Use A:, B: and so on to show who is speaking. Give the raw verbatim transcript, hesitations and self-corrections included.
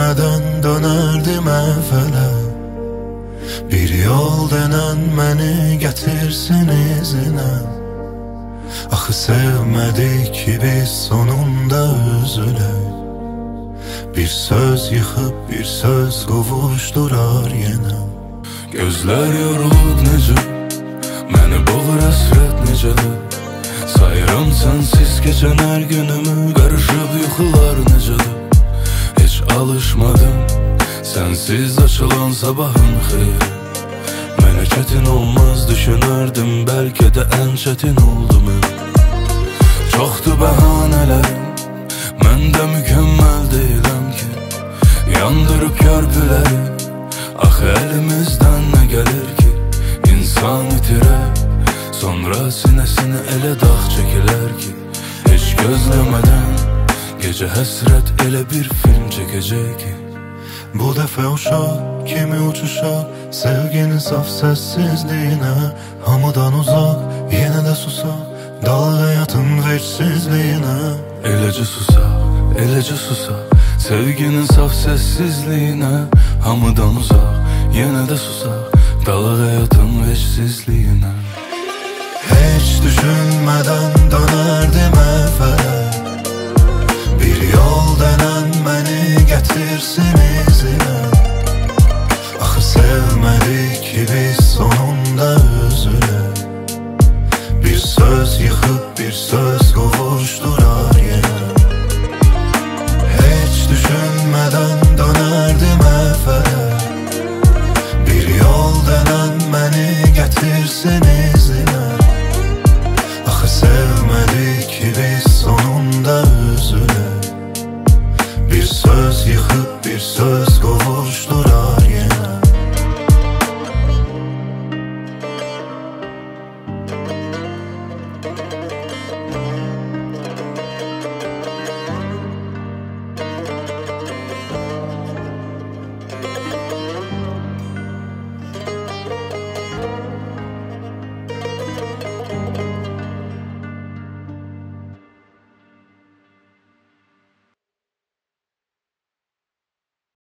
A: düşünmeden dönerdim evvela. Bir yol denen məni getirsin izine. Axı sevmedik ki biz sonunda üzülək. Bir söz yıxıb bir söz qovuşdurar yenə.
B: Gözlər yorulub necə, məni boğur həsrət necədir. Sayıram sensiz keçən hər günümü, qarışıb yuxular necədir. Heç alışmadım sensiz açılan sabahın xeyri. Mənə çətin olmaz düşünərdim, bəlkə də ən çətin oldu mən. Çoxdu bəhanələrim, mən də mükəmməl deyiləm ki. Yandırıb körpüləri, axı əlimizdən nə gəlir ki. İnsan itirər, sonra sinəsinə elə dağ çəkilər ki. Heç gözləmədən gecə həsrət elə bir film çəkəcək ki.
A: Bu dəfə uşaq kimi uçuşaq, sevginin saf səssizliyinə. Hamıdan uzaq, yenə də susaq, dal həyatın vəcsizliyinə.
B: Eləcə susaq, eləcə susaq, sevginin saf səssizliyinə. Hamıdan uzaq, yenə də susaq, dal həyatın vəcsizliyinə.
A: Heç düşünmədən dönerdim evvela. Bir yol denen məni getirsin izine. Axı sevmedik ki biz sonunda üzülək. Bir söz yıxıb bir söz qovuşdurar yenə. Heç düşünmədən dönerdim evvela. Bir yol denen məni getirsin